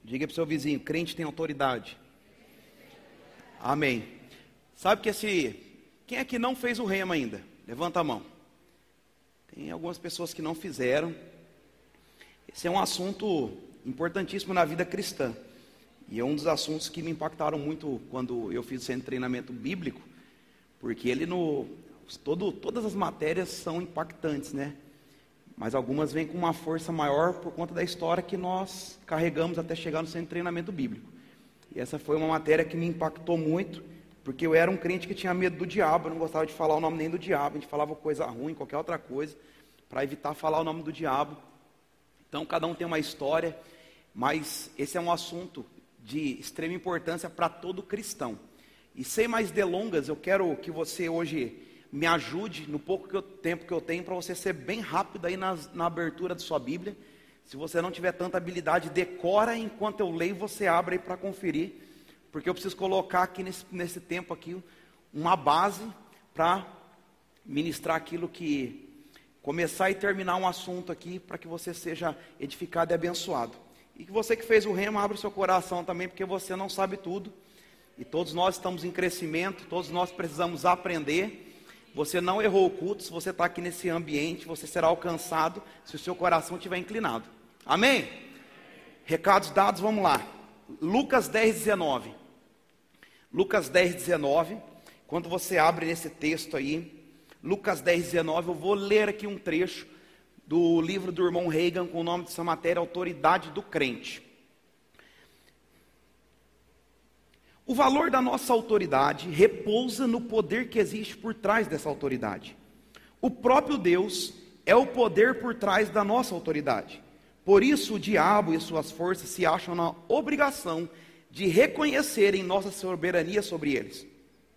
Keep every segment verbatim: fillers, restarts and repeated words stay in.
Diga para o seu vizinho, crente tem autoridade. Amém. Sabe que esse... Quem é que não fez o rema ainda? Levanta a mão. Tem algumas pessoas que não fizeram. Esse é um assunto importantíssimo na vida cristã. E é um dos assuntos que me impactaram muito quando eu fiz esse treinamento bíblico. Porque ele no... Todo, todas as matérias são impactantes, né? Mas algumas vêm com uma força maior por conta da história que nós carregamos até chegar no centro de treinamento bíblico. E essa foi uma matéria que me impactou muito, porque eu era um crente que tinha medo do diabo, eu não gostava de falar o nome nem do diabo, a gente falava coisa ruim, qualquer outra coisa, para evitar falar o nome do diabo. Então cada um tem uma história, mas esse é um assunto de extrema importância para todo cristão. E sem mais delongas, eu quero que você hoje me ajude no pouco que eu, tempo que eu tenho para você ser bem rápido aí nas, na abertura da sua Bíblia. Se você não tiver tanta habilidade, decora enquanto eu leio, você abre aí para conferir, porque eu preciso colocar aqui nesse, nesse tempo aqui uma base para ministrar aquilo que começar e terminar um assunto aqui para que você seja edificado e abençoado. E que você que fez o rema, abra o seu coração também, porque você não sabe tudo e todos nós estamos em crescimento, todos nós precisamos aprender. Você não errou o culto, se você está aqui nesse ambiente, você será alcançado se o seu coração estiver inclinado. Amém? Recados dados, vamos lá. Lucas dez, dezenove. Lucas dez, dezenove. Quando você abre nesse texto aí, Lucas dez, dezenove, eu vou ler aqui um trecho do livro do irmão Reagan com o nome dessa matéria, Autoridade do Crente. O valor da nossa autoridade repousa no poder que existe por trás dessa autoridade. O próprio Deus é o poder por trás da nossa autoridade. Por isso o diabo e suas forças se acham na obrigação de reconhecerem nossa soberania sobre eles.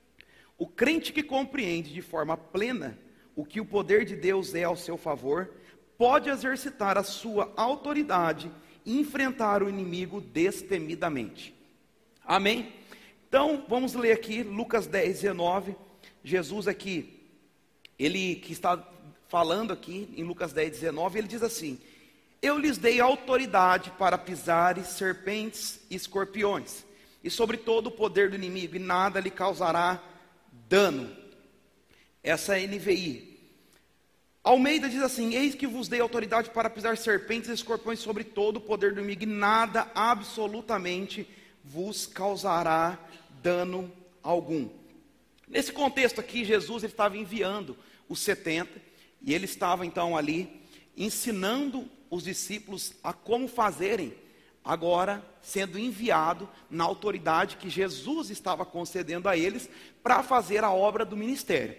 O crente que compreende de forma plena o que o poder de Deus é ao seu favor, pode exercitar a sua autoridade e enfrentar o inimigo destemidamente. Amém? Então, vamos ler aqui, Lucas dez, dezenove, Jesus aqui, ele que está falando aqui em Lucas dez, dezenove, ele diz assim: eu lhes dei autoridade para pisares serpentes e escorpiões, e sobre todo o poder do inimigo, e nada lhe causará dano. Essa é a N V I. Almeida diz assim: eis que vos dei autoridade para pisar serpentes e escorpiões sobre todo o poder do inimigo, e nada absolutamente vos causará dano algum. Nesse contexto aqui, Jesus ele estava enviando os setenta, e ele estava então ali ensinando os discípulos a como fazerem, agora sendo enviado na autoridade que Jesus estava concedendo a eles para fazer a obra do ministério.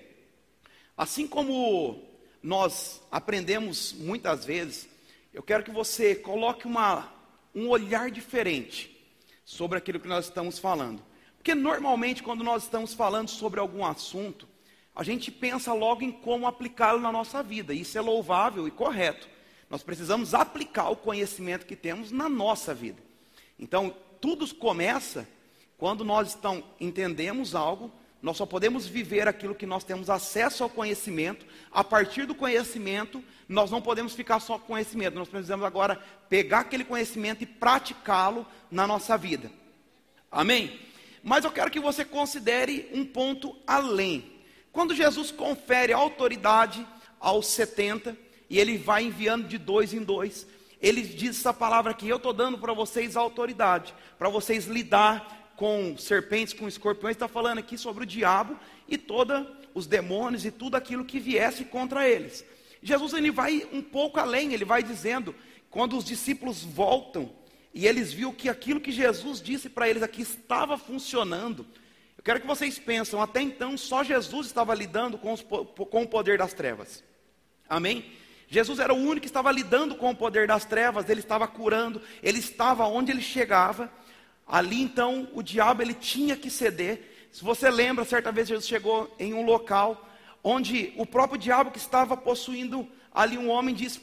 Assim como nós aprendemos muitas vezes, eu quero que você coloque uma, um olhar diferente sobre aquilo que nós estamos falando. Porque normalmente quando nós estamos falando sobre algum assunto, a gente pensa logo em como aplicá-lo na nossa vida. Isso é louvável e correto. Nós precisamos aplicar o conhecimento que temos na nossa vida. Então, tudo começa quando nós então, entendemos algo, nós só podemos viver aquilo que nós temos acesso ao conhecimento. A partir do conhecimento, nós não podemos ficar só com conhecimento. Nós precisamos agora pegar aquele conhecimento e praticá-lo na nossa vida. Amém? Mas eu quero que você considere um ponto além. Quando Jesus confere autoridade aos setenta, e ele vai enviando de dois em dois, ele diz essa palavra aqui: eu estou dando para vocês autoridade, para vocês lidar com serpentes, com escorpiões. Está falando aqui sobre o diabo e todos os demônios e tudo aquilo que viesse contra eles. Jesus ele vai um pouco além, ele vai dizendo, quando os discípulos voltam, e eles viram que aquilo que Jesus disse para eles aqui estava funcionando. Eu quero que vocês pensem, até então só Jesus estava lidando com, os, com o poder das trevas. Amém? Jesus era o único que estava lidando com o poder das trevas, ele estava curando, ele estava onde ele chegava. Ali então o diabo ele tinha que ceder. Se você lembra, certa vez Jesus chegou em um local onde o próprio diabo que estava possuindo ali um homem disse: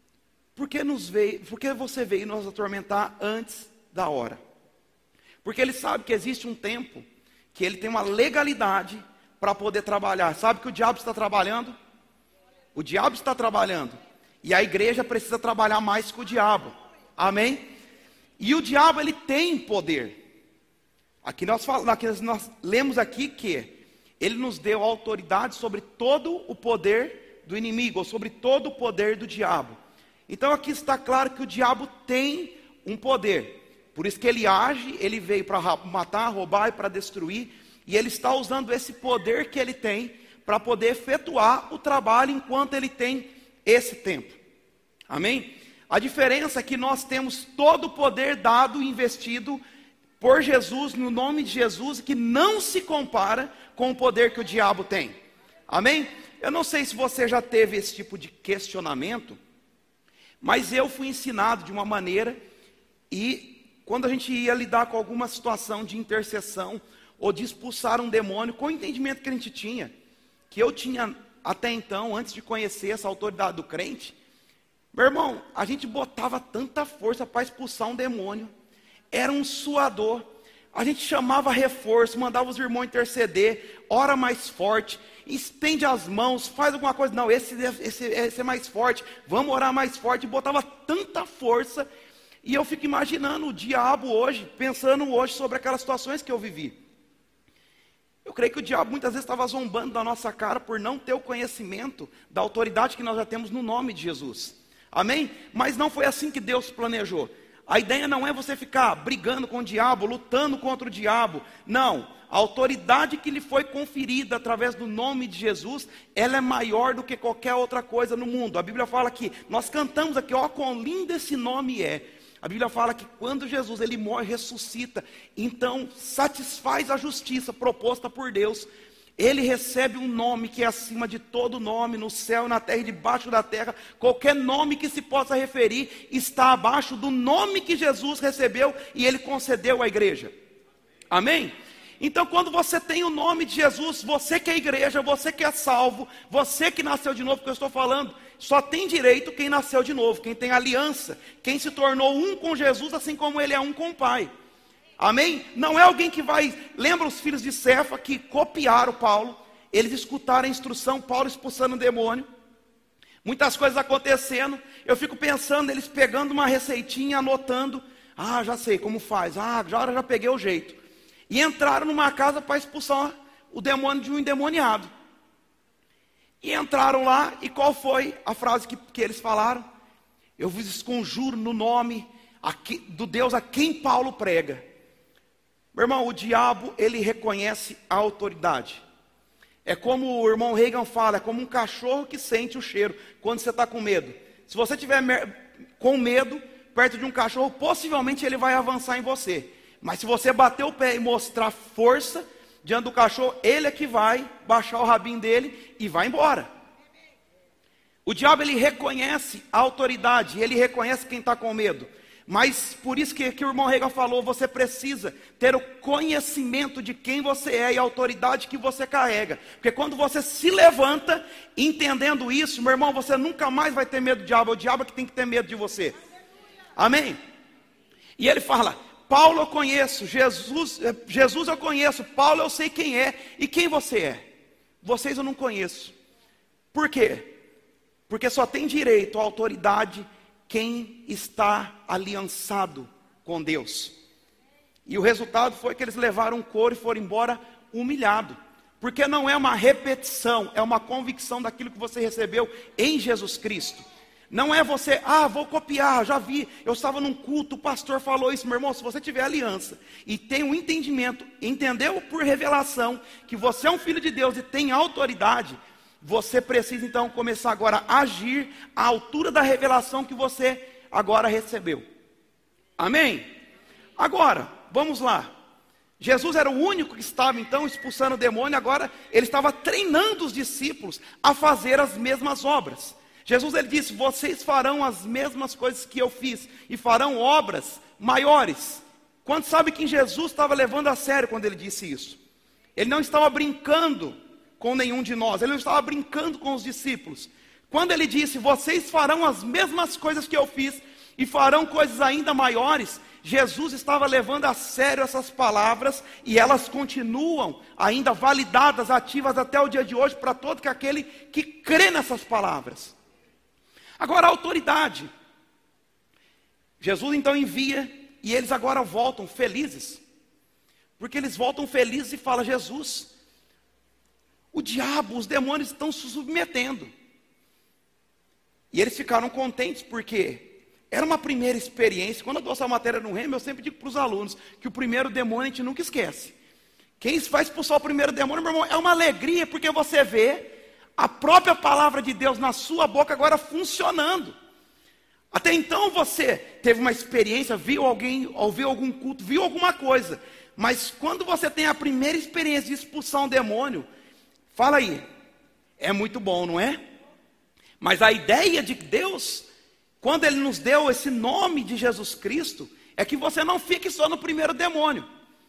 Por que, nos veio, por que você veio nos atormentar antes da hora? Porque ele sabe que existe um tempo que ele tem uma legalidade para poder trabalhar. Sabe que o diabo está trabalhando? O diabo está trabalhando. E a igreja precisa trabalhar mais que o diabo. Amém? E o diabo, ele tem poder. Aqui nós, falamos, aqui nós lemos aqui que ele nos deu autoridade sobre todo o poder do inimigo, ou sobre todo o poder do diabo. Então aqui está claro que o diabo tem um poder. Por isso que ele age, ele veio para matar, roubar e para destruir. E ele está usando esse poder que ele tem para poder efetuar o trabalho enquanto ele tem esse tempo. Amém? A diferença é que nós temos todo o poder dado e investido por Jesus, no nome de Jesus, que não se compara com o poder que o diabo tem. Amém? Eu não sei se você já teve esse tipo de questionamento, mas eu fui ensinado de uma maneira, e quando a gente ia lidar com alguma situação de intercessão, ou de expulsar um demônio, com o entendimento que a gente tinha, que eu tinha até então, antes de conhecer essa autoridade do crente, meu irmão, a gente botava tanta força para expulsar um demônio, era um suador, a gente chamava reforço, mandava os irmãos interceder, ora mais forte, estende as mãos, faz alguma coisa, não, esse, esse, esse é mais forte, vamos orar mais forte, e botava tanta força, e eu fico imaginando o diabo hoje, pensando hoje sobre aquelas situações que eu vivi. Eu creio que o diabo muitas vezes estava zombando da nossa cara por não ter o conhecimento da autoridade que nós já temos no nome de Jesus. Amém? Mas não foi assim que Deus planejou. A ideia não é você ficar brigando com o diabo, lutando contra o diabo. Não. A autoridade que lhe foi conferida através do nome de Jesus, ela é maior do que qualquer outra coisa no mundo. A Bíblia fala que, nós cantamos aqui, ó, quão lindo esse nome é. A Bíblia fala que quando Jesus ele morre, ressuscita, então satisfaz a justiça proposta por Deus. Ele recebe um nome que é acima de todo nome, no céu, na terra e debaixo da terra. Qualquer nome que se possa referir está abaixo do nome que Jesus recebeu e ele concedeu à igreja. Amém? Então quando você tem o nome de Jesus, você que é igreja, você que é salvo, você que nasceu de novo, que eu estou falando, só tem direito quem nasceu de novo, quem tem aliança, quem se tornou um com Jesus, assim como ele é um com o Pai. Amém? Não é alguém que vai... Lembra os filhos de Cefa que copiaram Paulo, eles escutaram a instrução, Paulo expulsando o demônio, muitas coisas acontecendo, eu fico pensando, eles pegando uma receitinha, anotando, ah, já sei como faz, ah, já, já peguei o jeito, e entraram numa casa para expulsar o demônio de um endemoniado. E entraram lá, e qual foi a frase que, que eles falaram? Eu vos conjuro no nome aqui, do Deus a quem Paulo prega. Meu irmão, o diabo, ele reconhece a autoridade. É como o irmão Reagan fala, é como um cachorro que sente o cheiro quando você está com medo. Se você estiver com medo, perto de um cachorro, possivelmente ele vai avançar em você. Mas se você bater o pé e mostrar força diante do cachorro, ele é que vai baixar o rabinho dele e vai embora. O diabo, ele reconhece a autoridade, ele reconhece quem está com medo. Mas por isso que, que o irmão Reagan falou, você precisa ter o conhecimento de quem você é e a autoridade que você carrega. Porque quando você se levanta entendendo isso, meu irmão, você nunca mais vai ter medo do diabo, é o diabo que tem que ter medo de você. Amém? E ele fala, Paulo eu conheço, Jesus, Jesus eu conheço, Paulo eu sei quem é, e quem você é? Vocês eu não conheço. Por quê? Porque só tem direito à autoridade quem está aliançado com Deus. E o resultado foi que eles levaram um couro e foram embora humilhado. Porque não é uma repetição, é uma convicção daquilo que você recebeu em Jesus Cristo. Não é você, ah, vou copiar, já vi, eu estava num culto, o pastor falou isso. Meu irmão, se você tiver aliança e tem um entendimento, entendeu por revelação que você é um filho de Deus e tem autoridade, você precisa então começar agora a agir à altura da revelação que você agora recebeu. Amém? Agora, vamos lá. Jesus era o único que estava então expulsando o demônio, agora ele estava treinando os discípulos a fazer as mesmas obras. Jesus ele disse, vocês farão as mesmas coisas que eu fiz e farão obras maiores. Quantos sabem que Jesus estava levando a sério quando ele disse isso? Ele não estava brincando com nenhum de nós, ele não estava brincando com os discípulos. Quando ele disse, vocês farão as mesmas coisas que eu fiz e farão coisas ainda maiores, Jesus estava levando a sério essas palavras e elas continuam ainda validadas, ativas até o dia de hoje para todo aquele que crê nessas palavras. Agora a autoridade. Jesus então envia e eles agora voltam felizes. Porque eles voltam felizes e falam: Jesus, o diabo, os demônios estão se submetendo. E eles ficaram contentes porque era uma primeira experiência. Quando eu dou essa matéria no Rema, eu sempre digo para os alunos que o primeiro demônio a gente nunca esquece. Quem vai expulsar o primeiro demônio, meu irmão, é uma alegria, porque você vê a própria palavra de Deus na sua boca agora funcionando. Até então você teve uma experiência, viu alguém, ouviu algum culto, viu alguma coisa. Mas quando você tem a primeira experiência de expulsar um demônio, fala aí, é muito bom, não é? Mas a ideia de Deus, quando Ele nos deu esse nome de Jesus Cristo, é que você não fique só no primeiro demônio,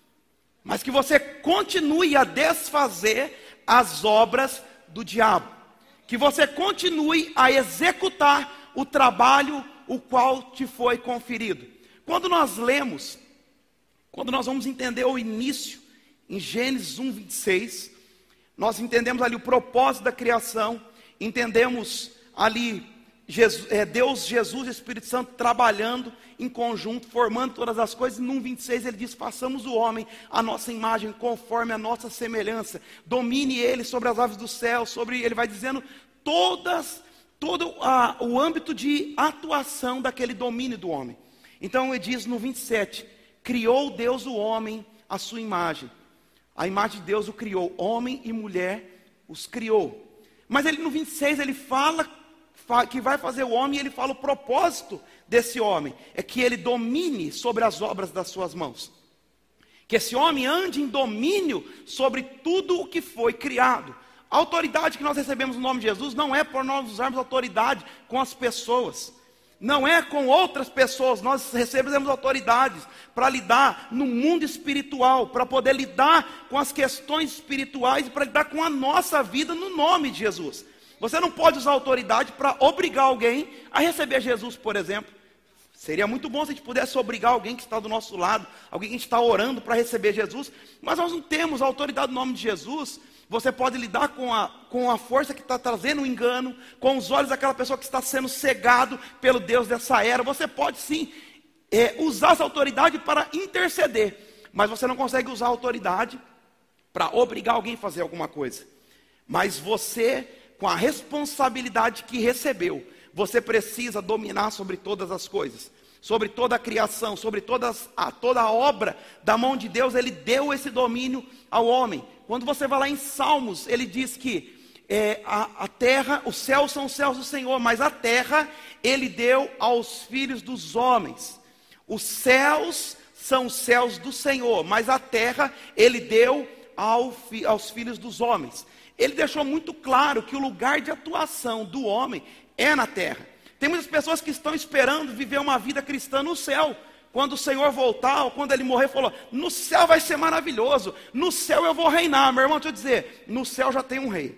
mas que você continue a desfazer as obras do diabo. Que você continue a executar o trabalho o qual te foi conferido. Quando nós lemos, quando nós vamos entender o início, em Gênesis um, vinte e seis, nós entendemos ali o propósito da criação, entendemos ali Jesus, é, Deus, Jesus e Espírito Santo trabalhando em conjunto, formando todas as coisas. No um, vinte e seis ele diz: façamos o homem a nossa imagem, conforme a nossa semelhança, domine ele sobre as aves do céu, sobre, ele vai dizendo, todas, todo a, o âmbito de atuação daquele domínio do homem. Então ele diz no vinte e sete, criou Deus o homem à sua imagem, a imagem de Deus o criou, homem e mulher os criou. Mas ele no vinte e seis ele fala que vai fazer o homem, e ele fala o propósito desse homem, é que ele domine sobre as obras das suas mãos, que esse homem ande em domínio sobre tudo o que foi criado. A autoridade que nós recebemos no nome de Jesus não é por nós usarmos autoridade com as pessoas, não é com outras pessoas. Nós recebemos autoridades para lidar no mundo espiritual, para poder lidar com as questões espirituais e para lidar com a nossa vida no nome de Jesus. Você não pode usar autoridade para obrigar alguém a receber Jesus, por exemplo. Seria muito bom se a gente pudesse obrigar alguém que está do nosso lado, alguém que a gente está orando para receber Jesus, mas nós não temos a autoridade no nome de Jesus. Você pode lidar com a, com a força que está trazendo o engano, com os olhos daquela pessoa que está sendo cegado pelo Deus dessa era. Você pode sim é, usar essa autoridade para interceder, mas você não consegue usar a autoridade para obrigar alguém a fazer alguma coisa. Mas você, com a responsabilidade que recebeu, você precisa dominar sobre todas as coisas, sobre toda a criação, sobre todas, a, toda a obra da mão de Deus. Ele deu esse domínio ao homem. Quando você vai lá em Salmos, ele diz que é, a, a terra, os céus são os céus do Senhor, mas a terra ele deu aos filhos dos homens. Os céus são os céus do Senhor, mas a terra ele deu ao, aos filhos dos homens. Ele deixou muito claro que o lugar de atuação do homem é na terra. Tem muitas pessoas que estão esperando viver uma vida cristã no céu. Quando o Senhor voltar, ou quando Ele morrer, falou, no céu vai ser maravilhoso, no céu eu vou reinar. Meu irmão, deixa eu dizer, no céu já tem um rei.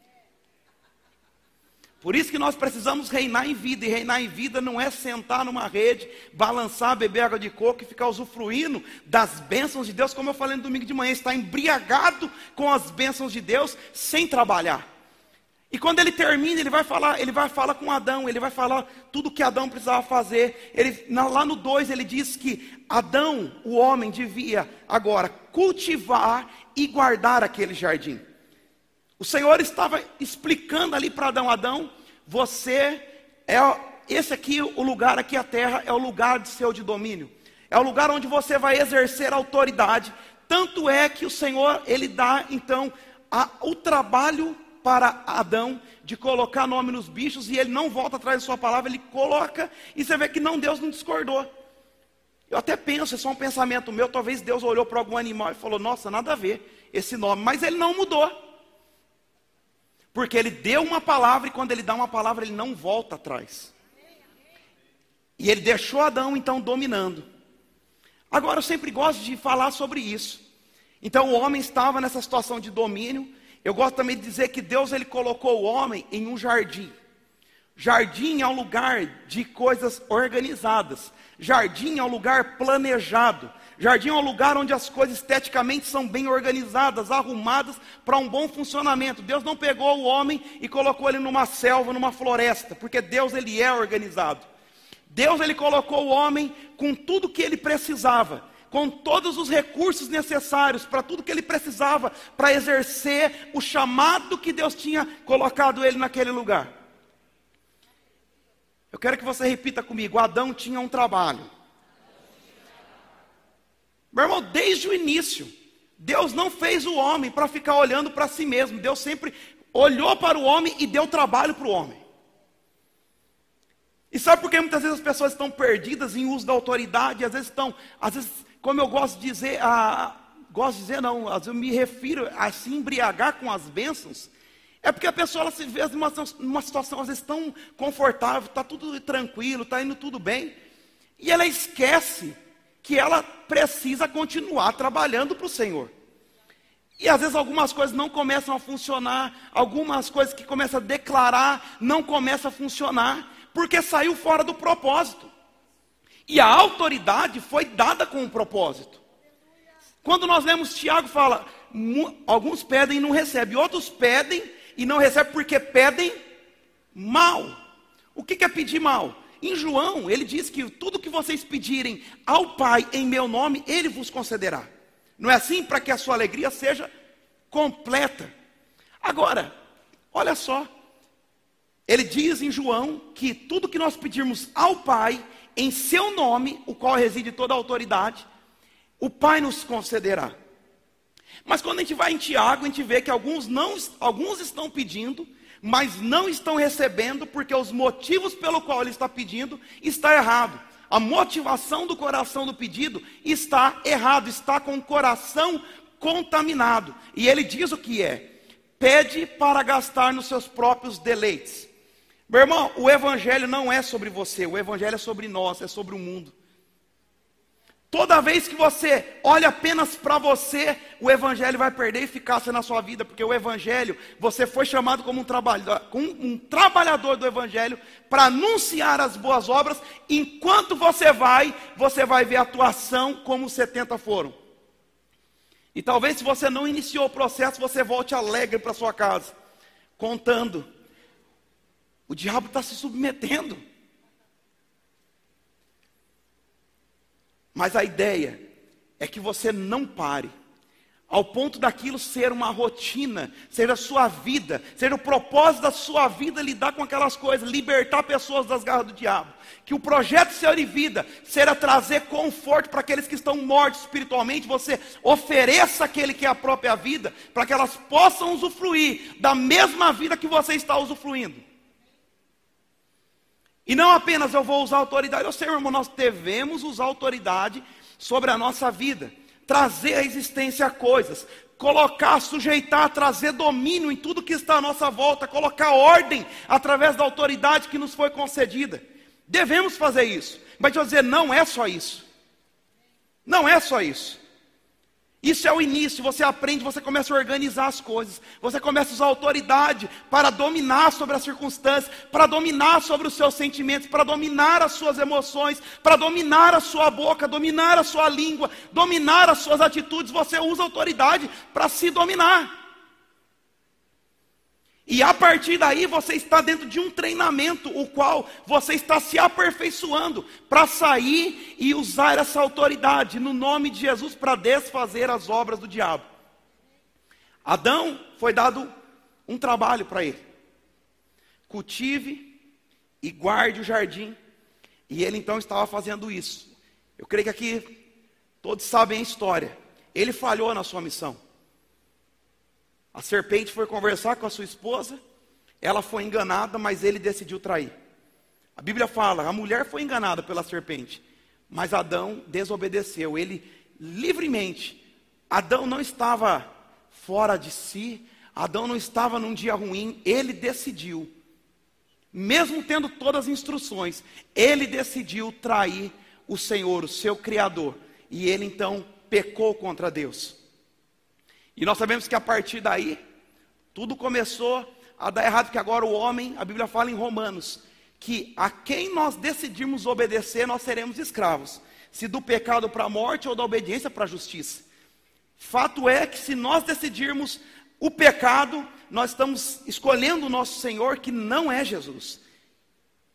Por isso que nós precisamos reinar em vida, e reinar em vida não é sentar numa rede, balançar, beber água de coco e ficar usufruindo das bênçãos de Deus, como eu falei no domingo de manhã, estar embriagado com as bênçãos de Deus, sem trabalhar. E quando ele termina, ele vai falar, ele vai falar com Adão, ele vai falar tudo que Adão precisava fazer. Ele, lá no dois ele diz que Adão, o homem, devia agora cultivar e guardar aquele jardim. O Senhor estava explicando ali para Adão, Adão, você é, esse aqui, o lugar aqui, a terra, é o lugar de seu de domínio. É o lugar onde você vai exercer autoridade. Tanto é que o Senhor, Ele dá então a, o trabalho para Adão de colocar nome nos bichos, e ele não volta atrás da sua palavra, ele coloca, e você vê que não, Deus não discordou. Eu até penso, é só um pensamento meu, talvez Deus olhou para algum animal e falou, nossa, nada a ver esse nome, mas ele não mudou. Porque ele deu uma palavra, e quando ele dá uma palavra, ele não volta atrás. E ele deixou Adão então dominando. Agora eu sempre gosto de falar sobre isso. Então o homem estava nessa situação de domínio. Eu gosto também de dizer que Deus ele colocou o homem em um jardim. Jardim é um lugar de coisas organizadas. Jardim é um lugar planejado. Jardim é um lugar onde as coisas esteticamente são bem organizadas, arrumadas para um bom funcionamento. Deus não pegou o homem e colocou ele numa selva, numa floresta, porque Deus ele é organizado. Deus ele colocou o homem com tudo que ele precisava, com todos os recursos necessários para tudo que ele precisava para exercer o chamado que Deus tinha colocado ele naquele lugar. Eu quero que você repita comigo: Adão tinha um trabalho. Meu irmão, desde o início, Deus não fez o homem para ficar olhando para si mesmo. Deus sempre olhou para o homem e deu trabalho para o homem. E sabe por que muitas vezes as pessoas estão perdidas em uso da autoridade? Às vezes estão, às vezes, como eu gosto de dizer, a, gosto de dizer não, às vezes eu me refiro a se embriagar com as bênçãos. É porque a pessoa ela se vê numa, numa situação às vezes tão confortável, está tudo tranquilo, está indo tudo bem. E ela esquece que ela precisa continuar trabalhando para o Senhor. E às vezes algumas coisas não começam a funcionar, algumas coisas que começam a declarar não começam a funcionar, porque saiu fora do propósito. E a autoridade foi dada com um propósito. Quando nós lemos Tiago, fala, alguns pedem e não recebem, outros pedem e não recebem porque pedem mal. O que é pedir mal? Em João, ele diz que tudo que vocês pedirem ao Pai em meu nome, Ele vos concederá. Não é assim? Para que a sua alegria seja completa. Agora, olha só. Ele diz em João que tudo que nós pedirmos ao Pai, em seu nome, o qual reside toda a autoridade, o Pai nos concederá. Mas quando a gente vai em Tiago, a gente vê que alguns, não, alguns estão pedindo, mas não estão recebendo, porque os motivos pelo qual ele está pedindo está errado. A motivação do coração do pedido está errado, está com o coração contaminado. E ele diz o que é: pede para gastar nos seus próprios deleites. Meu irmão, o evangelho não é sobre você, o evangelho é sobre nós, é sobre o mundo. Toda vez que você olha apenas para você, o evangelho vai perder eficácia na sua vida, porque o evangelho, você foi chamado como um trabalhador, como um trabalhador do evangelho, para anunciar as boas obras. Enquanto você vai, você vai ver a tua ação como os setenta foram. E talvez se você não iniciou o processo, você volte alegre para sua casa, contando. O diabo está se submetendo. Mas a ideia é que você não pare, ao ponto daquilo ser uma rotina, seja a sua vida, seja o propósito da sua vida lidar com aquelas coisas, libertar pessoas das garras do diabo. Que o projeto Senhor e Vida será trazer conforto para aqueles que estão mortos espiritualmente. Você ofereça aquele que é a própria vida, para que elas possam usufruir da mesma vida que você está usufruindo. E não apenas eu vou usar autoridade. Eu sei, meu irmão, nós devemos usar autoridade sobre a nossa vida. Trazer à existência coisas. Colocar, sujeitar, trazer domínio em tudo que está à nossa volta. Colocar ordem através da autoridade que nos foi concedida. Devemos fazer isso. Mas eu dizer, não é só isso. Não é só isso. Isso é o início, você aprende, você começa a organizar as coisas, você começa a usar autoridade para dominar sobre as circunstâncias, para dominar sobre os seus sentimentos, para dominar as suas emoções, para dominar a sua boca, dominar a sua língua, dominar as suas atitudes. Você usa autoridade para se dominar. E a partir daí você está dentro de um treinamento, o qual você está se aperfeiçoando para sair e usar essa autoridade no nome de Jesus para desfazer as obras do diabo. Adão foi dado um trabalho para ele. Cultive e guarde o jardim. E ele então estava fazendo isso. Eu creio que aqui todos sabem a história. Ele falhou na sua missão. A serpente foi conversar com a sua esposa, ela foi enganada, mas ele decidiu trair. A Bíblia fala, a mulher foi enganada pela serpente, mas Adão desobedeceu, ele livremente. Adão não estava fora de si, Adão não estava num dia ruim, ele decidiu, mesmo tendo todas as instruções, ele decidiu trair o Senhor, o seu Criador, e ele então pecou contra Deus. E nós sabemos que a partir daí, tudo começou a dar errado, porque agora o homem, a Bíblia fala em Romanos, que a quem nós decidirmos obedecer, nós seremos escravos. Se do pecado para a morte ou da obediência para a justiça. Fato é que se nós decidirmos o pecado, nós estamos escolhendo o nosso Senhor, que não é Jesus.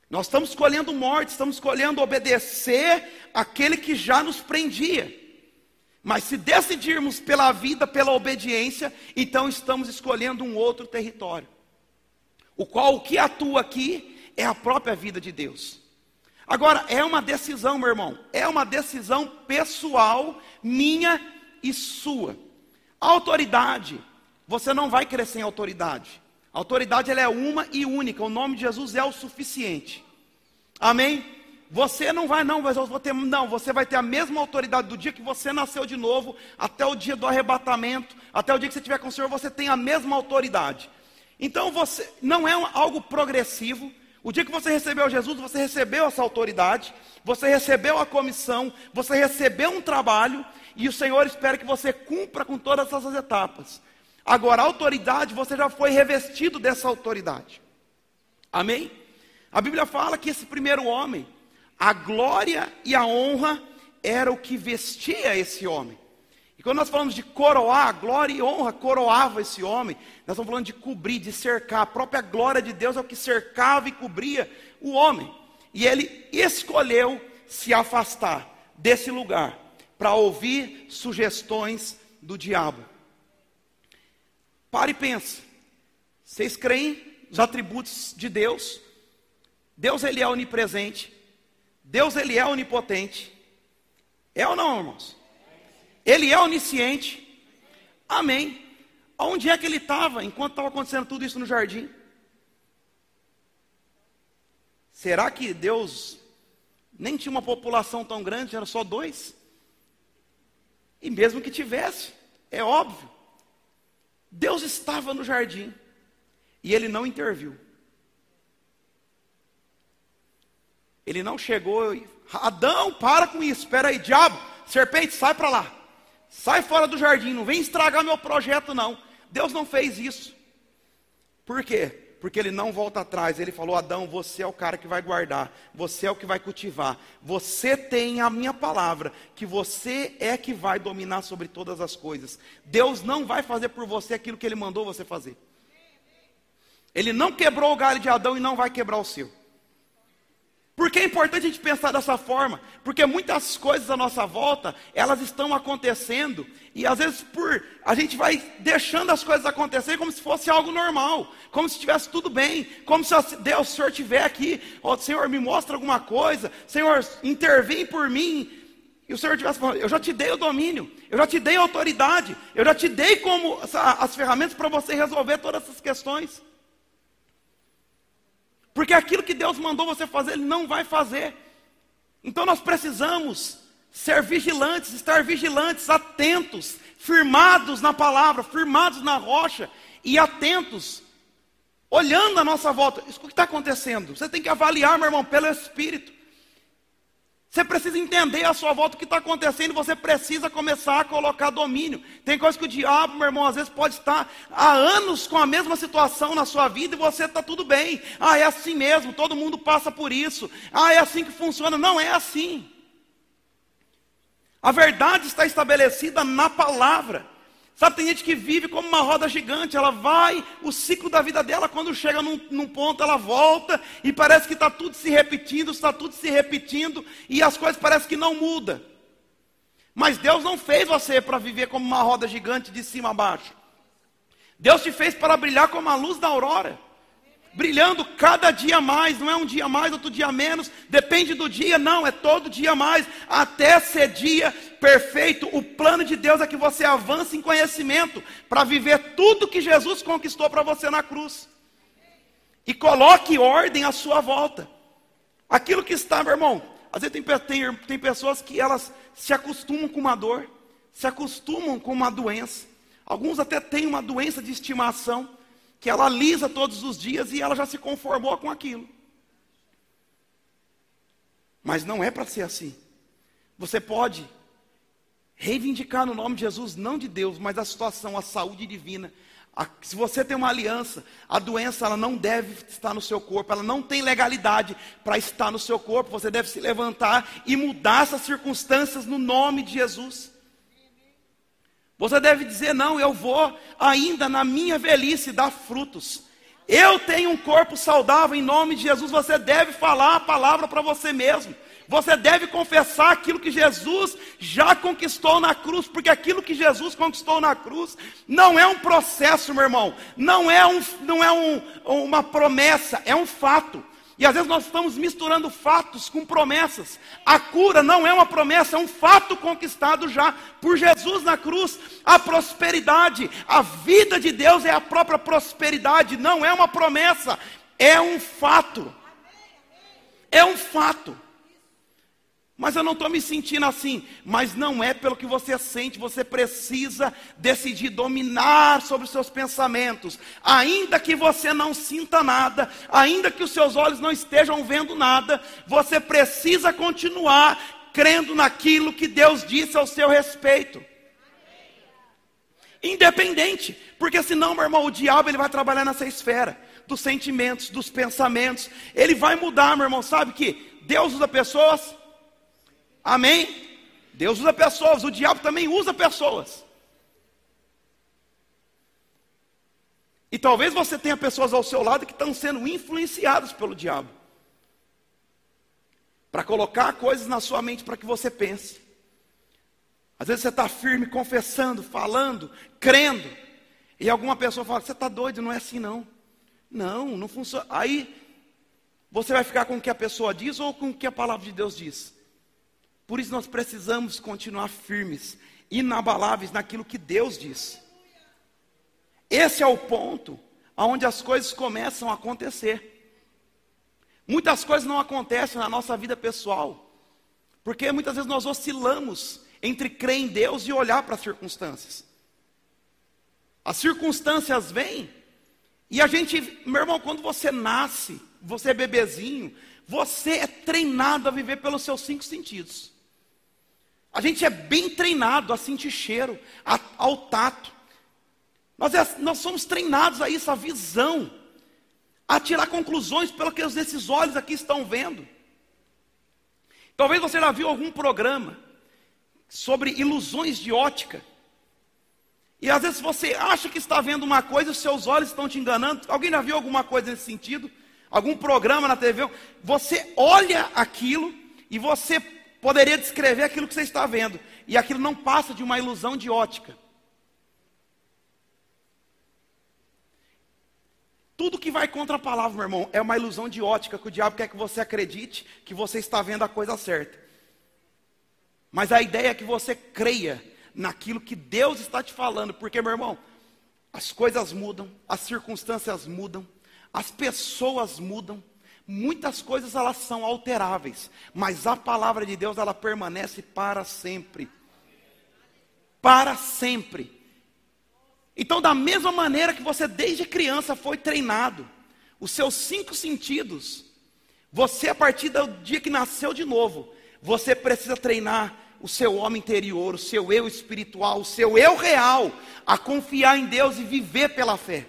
Nós estamos escolhendo morte, estamos escolhendo obedecer aquele que já nos prendia. Mas se decidirmos pela vida, pela obediência, então estamos escolhendo um outro território. O qual o que atua aqui é a própria vida de Deus. Agora, é uma decisão, meu irmão, é uma decisão pessoal, minha e sua. A autoridade, você não vai crescer em autoridade. A autoridade ela é uma e única, o nome de Jesus é o suficiente. Amém? Você não vai não, mas eu vou ter, não, você vai ter a mesma autoridade do dia que você nasceu de novo, até o dia do arrebatamento, até o dia que você estiver com o Senhor, você tem a mesma autoridade. Então você, não é algo progressivo. O dia que você recebeu Jesus, você recebeu essa autoridade, você recebeu a comissão, você recebeu um trabalho, e o Senhor espera que você cumpra com todas essas etapas. Agora, a autoridade, você já foi revestido dessa autoridade. Amém? A Bíblia fala que esse primeiro homem, a glória e a honra era o que vestia esse homem. E quando nós falamos de coroar, glória e honra coroava esse homem. Nós estamos falando de cobrir, de cercar. A própria glória de Deus é o que cercava e cobria o homem. E ele escolheu se afastar desse lugar para ouvir sugestões do diabo. Pare e pense. Vocês creem nos atributos de Deus? Deus ele é onipresente. Deus ele é onipotente. É ou não, irmãos? Ele é onisciente. Amém. Onde é que ele estava enquanto estava acontecendo tudo isso no jardim? Será que Deus nem tinha uma população tão grande, era só dois? E mesmo que tivesse, é óbvio, Deus estava no jardim e ele não interviu. Ele não chegou e, Adão, para com isso, espera aí, diabo, serpente, sai para lá. Sai fora do jardim, não vem estragar meu projeto não. Deus não fez isso. Por quê? Porque ele não volta atrás. Ele falou, Adão, você é o cara que vai guardar. Você é o que vai cultivar. Você tem a minha palavra, que você é que vai dominar sobre todas as coisas. Deus não vai fazer por você aquilo que ele mandou você fazer. Ele não quebrou o galho de Adão e não vai quebrar o seu. Por que é importante a gente pensar dessa forma? Porque muitas coisas à nossa volta, elas estão acontecendo, e às vezes por a gente vai deixando as coisas acontecerem como se fosse algo normal, como se estivesse tudo bem, como se Deus, o Senhor estiver aqui, ó, Senhor, me mostra alguma coisa, Senhor, intervém por mim, e o Senhor estivesse falando, eu já te dei o domínio, eu já te dei a autoridade, eu já te dei como as ferramentas para você resolver todas essas questões. Porque aquilo que Deus mandou você fazer, Ele não vai fazer. Então nós precisamos ser vigilantes, estar vigilantes, atentos, firmados na palavra, firmados na rocha e atentos, olhando a nossa volta. Isso, o que está acontecendo? Você tem que avaliar, meu irmão, pelo Espírito. Você precisa entender a sua volta, o que está acontecendo, você precisa começar a colocar domínio. Tem coisa que o diabo, meu irmão, às vezes pode estar há anos com a mesma situação na sua vida e você está tudo bem. Ah, é assim mesmo, todo mundo passa por isso. Ah, é assim que funciona. Não é assim. A verdade está estabelecida na palavra. Sabe, tem gente que vive como uma roda gigante, ela vai, o ciclo da vida dela, quando chega num, num ponto, ela volta, e parece que está tudo se repetindo, está tudo se repetindo, e as coisas parecem que não mudam. Mas Deus não fez você para viver como uma roda gigante de cima a baixo. Deus te fez para brilhar como a luz da aurora, brilhando cada dia mais, não é um dia mais, outro dia menos, depende do dia, não, é todo dia mais, até ser dia perfeito. O plano de Deus é que você avance em conhecimento, para viver tudo que Jesus conquistou para você na cruz, e coloque ordem à sua volta, aquilo que está, meu irmão, às vezes tem, tem, tem pessoas que elas se acostumam com uma dor, se acostumam com uma doença, alguns até têm uma doença de estimação, que ela alisa todos os dias e ela já se conformou com aquilo. Mas não é para ser assim. Você pode reivindicar no nome de Jesus, não de Deus, mas a situação, a saúde divina. A, se você tem uma aliança, a doença ela não deve estar no seu corpo, ela não tem legalidade para estar no seu corpo. Você deve se levantar e mudar essas circunstâncias no nome de Jesus. Você deve dizer, não, eu vou ainda na minha velhice dar frutos. Eu tenho um corpo saudável, em nome de Jesus. Você deve falar a palavra para você mesmo. Você deve confessar aquilo que Jesus já conquistou na cruz, porque aquilo que Jesus conquistou na cruz não é um processo, meu irmão, não é, um, não é um, uma promessa, é um fato. E às vezes nós estamos misturando fatos com promessas. A cura não é uma promessa, é um fato conquistado já por Jesus na cruz. A prosperidade, a vida de Deus é a própria prosperidade, não é uma promessa, é um fato. É um fato. Mas eu não estou me sentindo assim. Mas não é pelo que você sente. Você precisa decidir dominar sobre os seus pensamentos. Ainda que você não sinta nada, ainda que os seus olhos não estejam vendo nada, você precisa continuar crendo naquilo que Deus disse ao seu respeito. Independente. Porque senão, meu irmão, o diabo ele vai trabalhar nessa esfera dos sentimentos, dos pensamentos. Ele vai mudar, meu irmão. Sabe que Deus usa pessoas... Amém? Deus usa pessoas, o diabo também usa pessoas. E talvez você tenha pessoas ao seu lado que estão sendo influenciadas pelo diabo, para colocar coisas na sua mente para que você pense. Às vezes você está firme, confessando, falando, crendo, e alguma pessoa fala, você está doido, não é assim não. Não, não funciona. Aí, você vai ficar com o que a pessoa diz ou com o que a palavra de Deus diz? Por isso nós precisamos continuar firmes, inabaláveis naquilo que Deus diz. Esse é o ponto onde as coisas começam a acontecer. Muitas coisas não acontecem na nossa vida pessoal, porque muitas vezes nós oscilamos entre crer em Deus e olhar para as circunstâncias. As circunstâncias vêm, e a gente, meu irmão, quando você nasce, você é bebezinho, você é treinado a viver pelos seus cinco sentidos. A gente é bem treinado a sentir cheiro, a, ao tato. Nós, é, nós somos treinados a isso, a visão, a tirar conclusões pelo que esses olhos aqui estão vendo. Talvez você já viu algum programa sobre ilusões de ótica. E às vezes você acha que está vendo uma coisa e os seus olhos estão te enganando. Alguém já viu alguma coisa nesse sentido? Algum programa na T V? Você olha aquilo e você poderia descrever aquilo que você está vendo. E aquilo não passa de uma ilusão de ótica. Tudo que vai contra a palavra, meu irmão, é uma ilusão de ótica, que o diabo quer que você acredite que você está vendo a coisa certa. Mas a ideia é que você creia naquilo que Deus está te falando. Porque, meu irmão, as coisas mudam, as circunstâncias mudam, as pessoas mudam. Muitas coisas elas são alteráveis, mas a palavra de Deus ela permanece para sempre. Para sempre. Então, da mesma maneira que você desde criança foi treinado, os seus cinco sentidos, você a partir do dia que nasceu de novo, você precisa treinar o seu homem interior, o seu eu espiritual, o seu eu real, a confiar em Deus e viver pela fé.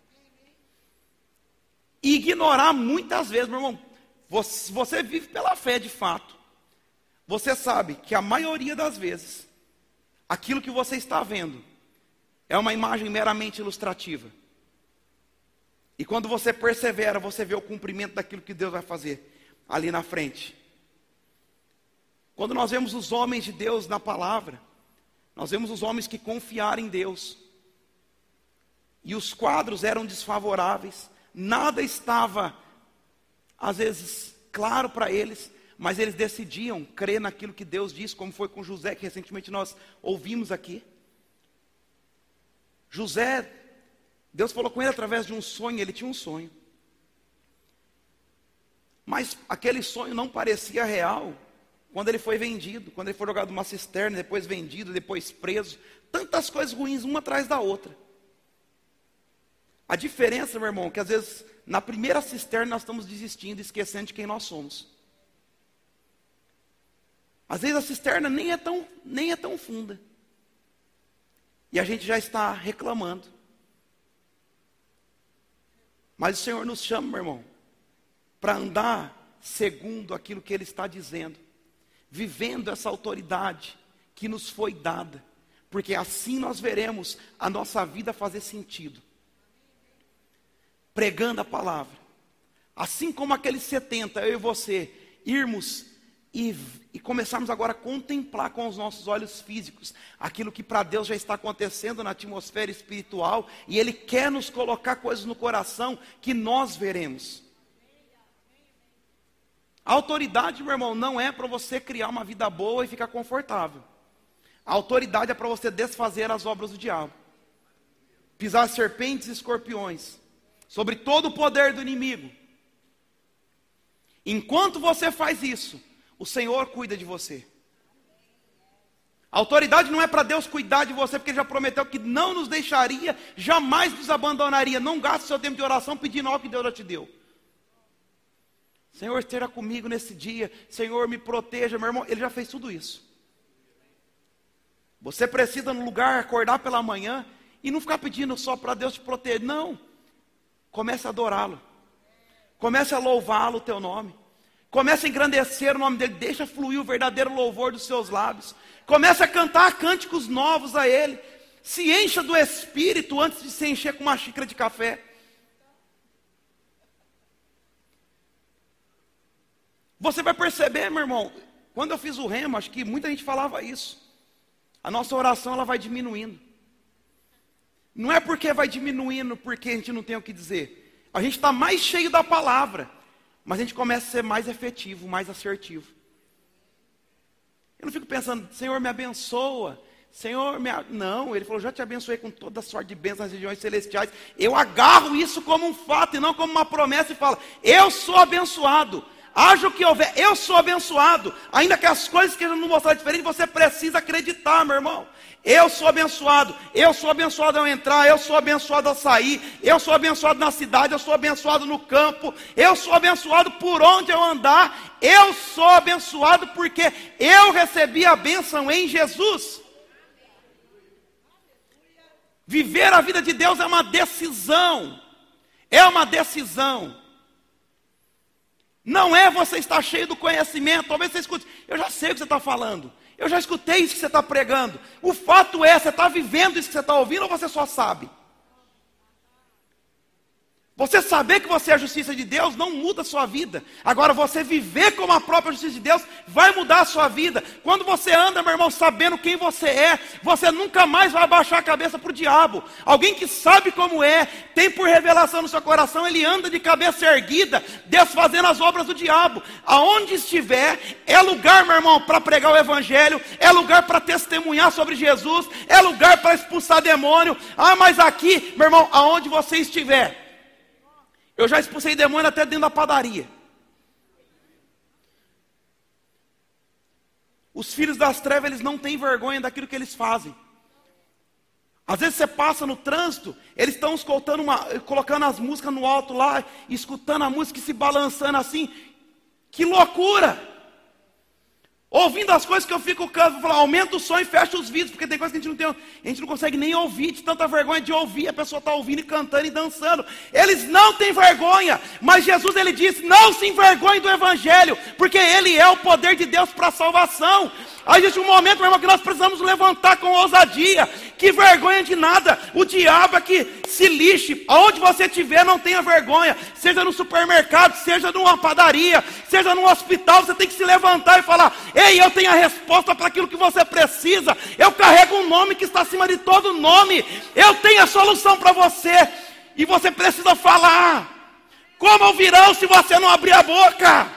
E ignorar muitas vezes, meu irmão, você, você vive pela fé de fato. Você sabe que a maioria das vezes, aquilo que você está vendo, é uma imagem meramente ilustrativa. E quando você persevera, você vê o cumprimento daquilo que Deus vai fazer ali na frente. Quando nós vemos os homens de Deus na palavra, nós vemos os homens que confiaram em Deus. E os quadros eram desfavoráveis. Nada estava, às vezes, claro para eles, mas eles decidiam crer naquilo que Deus disse, como foi com José, que recentemente nós ouvimos aqui. José, Deus falou com ele através de um sonho, ele tinha um sonho. Mas aquele sonho não parecia real quando ele foi vendido, quando ele foi jogado numa cisterna, depois vendido, depois preso. Tantas coisas ruins, uma atrás da outra. A diferença, meu irmão, é que às vezes na primeira cisterna nós estamos desistindo, esquecendo de quem nós somos. Às vezes a cisterna nem é tão, nem é tão funda. E a gente já está reclamando. Mas o Senhor nos chama, meu irmão, para andar segundo aquilo que Ele está dizendo. Vivendo essa autoridade que nos foi dada. Porque assim nós veremos a nossa vida fazer sentido. pregando a palavra. Assim como aqueles setenta, eu e você, irmos e, e começarmos agora a contemplar com os nossos olhos físicos aquilo que para Deus já está acontecendo na atmosfera espiritual, e Ele quer nos colocar coisas no coração que nós veremos. A autoridade, meu irmão, não é para você criar uma vida boa e ficar confortável. A autoridade é para você desfazer as obras do diabo, pisar serpentes e escorpiões, sobre todo o poder do inimigo. Enquanto você faz isso, o Senhor cuida de você. A autoridade não é para Deus cuidar de você, porque Ele já prometeu que não nos deixaria, jamais nos abandonaria. Não gaste seu tempo de oração pedindo algo que Deus já te deu. Senhor, esteja comigo nesse dia. Senhor, me proteja, meu irmão. Ele já fez tudo isso. Você precisa no lugar acordar pela manhã e não ficar pedindo só para Deus te proteger. Não. Comece a adorá-lo. Comece a louvá-lo, o teu nome. Comece a engrandecer o nome dele. Deixa fluir o verdadeiro louvor dos seus lábios. Comece a cantar cânticos novos a ele. Se encha do Espírito antes de se encher com uma xícara de café. Você vai perceber, meu irmão, quando eu fiz o remo, acho que muita gente falava isso. A nossa oração ela vai diminuindo. Não é porque vai diminuindo porque a gente não tem o que dizer. A gente está mais cheio da palavra, mas a gente começa a ser mais efetivo, mais assertivo. Eu não fico pensando, Senhor, me abençoa. Senhor, me... não, Ele falou, já te abençoei com toda a sorte de bênçãos nas regiões celestiais. Eu agarro isso como um fato e não como uma promessa e falo, eu sou abençoado. Haja o que houver, eu sou abençoado. Ainda que as coisas que não mostrar diferente, você precisa acreditar, meu irmão. Eu sou abençoado, eu sou abençoado ao entrar, eu sou abençoado ao sair, eu sou abençoado na cidade, eu sou abençoado no campo, eu sou abençoado por onde eu andar, eu sou abençoado porque eu recebi a bênção em Jesus. Viver a vida de Deus é uma decisão, é uma decisão. Não é você estar cheio do conhecimento. Talvez você escute, eu já sei o que você está falando. Eu já escutei isso que você está pregando. O fato é, você está vivendo isso que você está ouvindo ou você só sabe? Você saber que você é a justiça de Deus não muda a sua vida. Agora você viver como a própria justiça de Deus vai mudar a sua vida. Quando você anda, meu irmão, sabendo quem você é, você nunca mais vai abaixar a cabeça para o diabo. Alguém que sabe como é, tem por revelação no seu coração, ele anda de cabeça erguida, desfazendo as obras do diabo. Aonde estiver, é lugar, meu irmão, para pregar o evangelho, é lugar para testemunhar sobre Jesus, é lugar para expulsar demônio. Ah, mas aqui, meu irmão, aonde você estiver, eu já expulsei demônio até dentro da padaria. Os filhos das trevas, eles não têm vergonha daquilo que eles fazem. Às vezes você passa no trânsito, eles estão escutando uma, colocando as músicas no alto lá, escutando a música e se balançando assim. Que loucura! Ouvindo as coisas que eu fico canso, falar, aumenta o som e fecha os vidros, porque tem coisas que a gente não tem, a gente não consegue nem ouvir, de tanta vergonha de ouvir, a pessoa está ouvindo e cantando e dançando. Eles não têm vergonha, mas Jesus ele disse, não se envergonhe do evangelho, porque ele é o poder de Deus para a salvação. Aí existe um momento, meu irmão, que nós precisamos levantar com ousadia. Que vergonha de nada. O diabo é que se lixe. Aonde você estiver, não tenha vergonha. Seja no supermercado, seja numa padaria, seja num hospital, você tem que se levantar e falar, ei, eu tenho a resposta para aquilo que você precisa. Eu carrego um nome que está acima de todo nome. Eu tenho a solução para você. E você precisa falar. Como ouvirão se você não abrir a boca?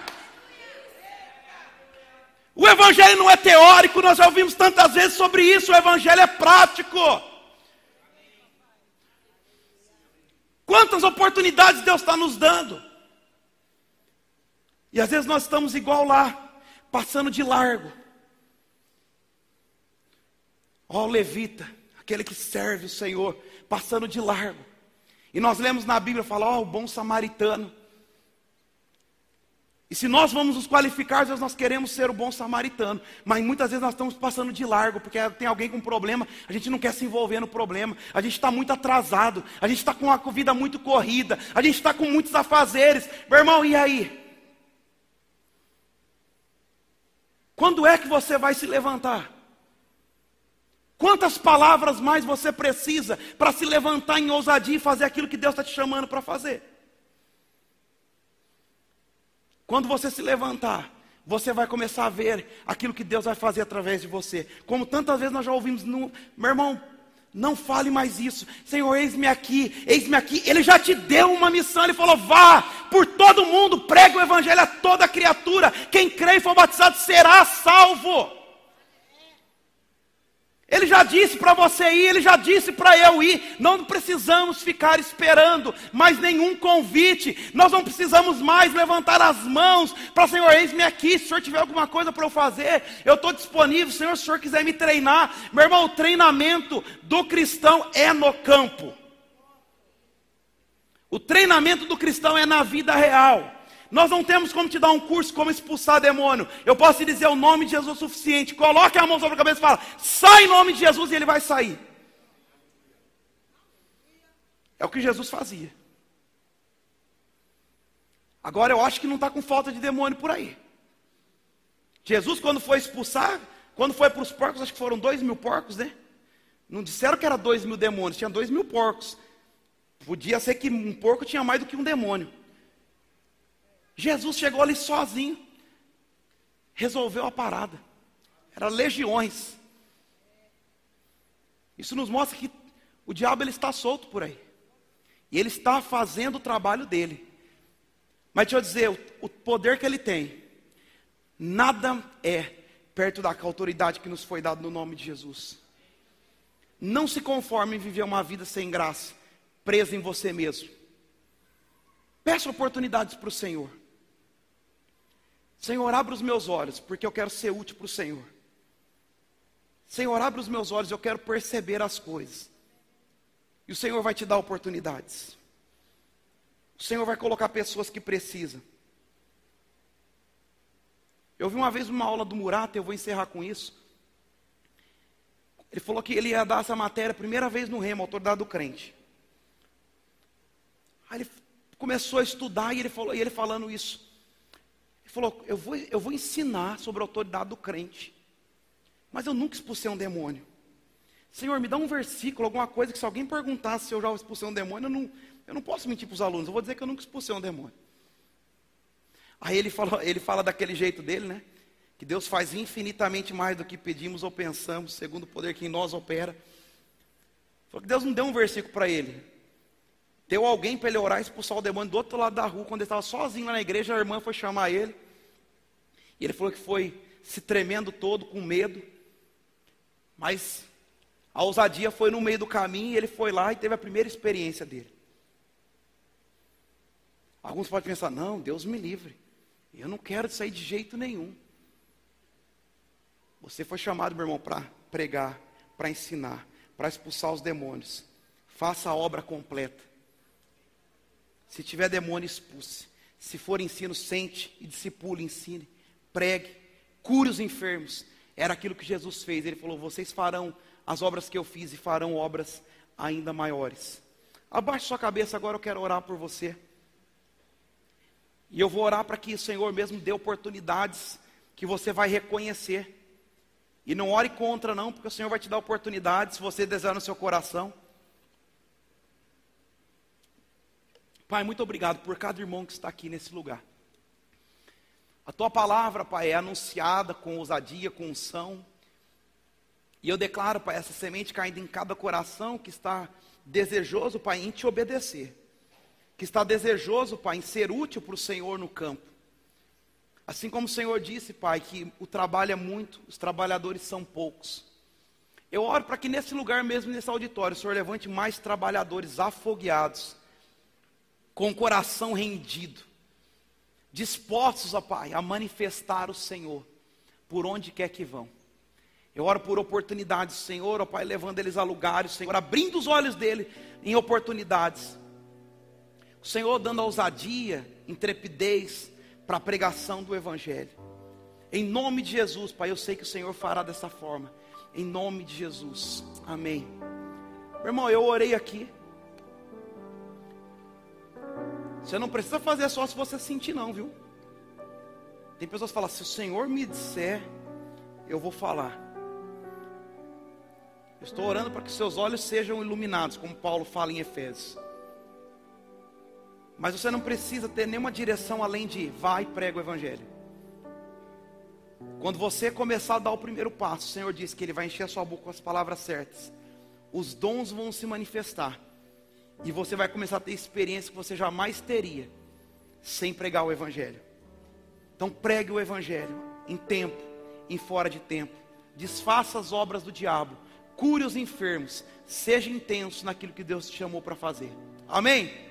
O evangelho não é teórico, nós já ouvimos tantas vezes sobre isso, o evangelho é prático. Quantas oportunidades Deus está nos dando. E às vezes nós estamos igual lá, passando de largo. Ó, o levita, aquele que serve o Senhor, passando de largo. E nós lemos na Bíblia, fala, ó, o bom samaritano. E se nós vamos nos qualificar, às vezes nós queremos ser o bom samaritano, mas muitas vezes nós estamos passando de largo, porque tem alguém com problema, a gente não quer se envolver no problema, a gente está muito atrasado, a gente está com a vida muito corrida, a gente está com muitos afazeres. Meu irmão, e aí? Quando é que você vai se levantar? Quantas palavras mais você precisa para se levantar em ousadia e fazer aquilo que Deus está te chamando para fazer? Quando você se levantar, você vai começar a ver aquilo que Deus vai fazer através de você. Como tantas vezes nós já ouvimos, no, meu irmão, não fale mais isso. Senhor, eis-me aqui, eis-me aqui. Ele já te deu uma missão, ele falou, vá por todo mundo, pregue o evangelho a toda criatura. Quem crê e for batizado será salvo. Ele já disse para você ir, ele já disse para eu ir. Não precisamos ficar esperando mais nenhum convite. Nós não precisamos mais levantar as mãos para o Senhor, eis-me aqui. Se o Senhor tiver alguma coisa para eu fazer, eu estou disponível. Senhor, se o Senhor quiser me treinar. Meu irmão, o treinamento do cristão é no campo. O treinamento do cristão é na vida real. Nós não temos como te dar um curso como expulsar demônio. Eu posso te dizer o nome de Jesus o suficiente. Coloque a mão sobre a cabeça e fala, sai em nome de Jesus, e ele vai sair. É o que Jesus fazia. Agora eu acho que não está com falta de demônio por aí. Jesus, quando foi expulsar, quando foi para os porcos, acho que foram dois mil porcos, né? Não disseram que era dois mil demônios, tinha dois mil porcos. Podia ser que um porco tinha mais do que um demônio. Jesus chegou ali sozinho, resolveu a parada. Era legiões. Isso nos mostra que o diabo ele está solto por aí. E ele está fazendo o trabalho dele. Mas deixa eu dizer, o, o poder que ele tem, nada é perto da autoridade que nos foi dada no nome de Jesus. Não se conforme em viver uma vida sem graça, preso em você mesmo. Peça oportunidades para o Senhor. Senhor, abra os meus olhos, porque eu quero ser útil para o Senhor. Senhor, abra os meus olhos, eu quero perceber as coisas. E o Senhor vai te dar oportunidades. O Senhor vai colocar pessoas que precisam. Eu vi uma vez uma aula do Murata, eu vou encerrar com isso. Ele falou que ele ia dar essa matéria a primeira vez no Rema, autoridade do crente. Aí ele começou a estudar e ele, falou, e ele falando isso. Ele falou, eu vou, eu vou ensinar sobre a autoridade do crente. Mas eu nunca expulsei um demônio. Senhor, me dá um versículo, alguma coisa que se alguém perguntasse se eu já expulsei um demônio, eu não, eu não posso mentir para os alunos. Eu vou dizer que eu nunca expulsei um demônio. Aí ele fala, ele fala daquele jeito dele, né? Que Deus faz infinitamente mais do que pedimos ou pensamos, segundo o poder que em nós opera. Falou que Deus não deu um versículo para ele. Deu alguém para ele orar e expulsar o demônio do outro lado da rua. Quando ele estava sozinho lá na igreja, a irmã foi chamar ele. E ele falou que foi se tremendo todo, com medo. Mas a ousadia foi no meio do caminho e ele foi lá e teve a primeira experiência dele. Alguns podem pensar, não, Deus me livre. Eu não quero sair de jeito nenhum. Você foi chamado, meu irmão, para pregar, para ensinar, para expulsar os demônios. Faça a obra completa. Se tiver demônio, expulse. Se for ensino, sente e discipule, ensine. Pregue, cure os enfermos. Era aquilo que Jesus fez. Ele falou, vocês farão as obras que eu fiz e farão obras ainda maiores. Abaixe sua cabeça, agora eu quero orar por você. E eu vou orar para que o Senhor mesmo dê oportunidades que você vai reconhecer. E não ore contra não, porque o Senhor vai te dar oportunidades, se você desejar no seu coração. Pai, muito obrigado por cada irmão que está aqui nesse lugar. A tua palavra, Pai, é anunciada com ousadia, com unção. E eu declaro, Pai, essa semente caindo em cada coração que está desejoso, Pai, em te obedecer. Que está desejoso, Pai, em ser útil para o Senhor no campo. Assim como o Senhor disse, Pai, que o trabalho é muito, os trabalhadores são poucos. Eu oro para que nesse lugar mesmo, nesse auditório, o Senhor levante mais trabalhadores afogueados, com o coração rendido, dispostos, ó Pai, a manifestar o Senhor, por onde quer que vão. Eu oro por oportunidades, Senhor, ó Pai, levando eles a lugares, Senhor, abrindo os olhos dele em oportunidades. O Senhor dando ousadia, intrepidez para a pregação do Evangelho. Em nome de Jesus, Pai, eu sei que o Senhor fará dessa forma. Em nome de Jesus, amém. Meu irmão, eu orei aqui. Você não precisa fazer só se você sentir não, viu? Tem pessoas que falam, se o Senhor me disser, eu vou falar. Eu estou orando para que seus olhos sejam iluminados, como Paulo fala em Efésios. Mas você não precisa ter nenhuma direção além de vai e prega o evangelho. Quando você começar a dar o primeiro passo, o Senhor diz que Ele vai encher a sua boca com as palavras certas. Os dons vão se manifestar. E você vai começar a ter experiência que você jamais teria sem pregar o evangelho. Então pregue o evangelho em tempo, em fora de tempo. Desfaça as obras do diabo. Cure os enfermos. Seja intenso naquilo que Deus te chamou para fazer. Amém?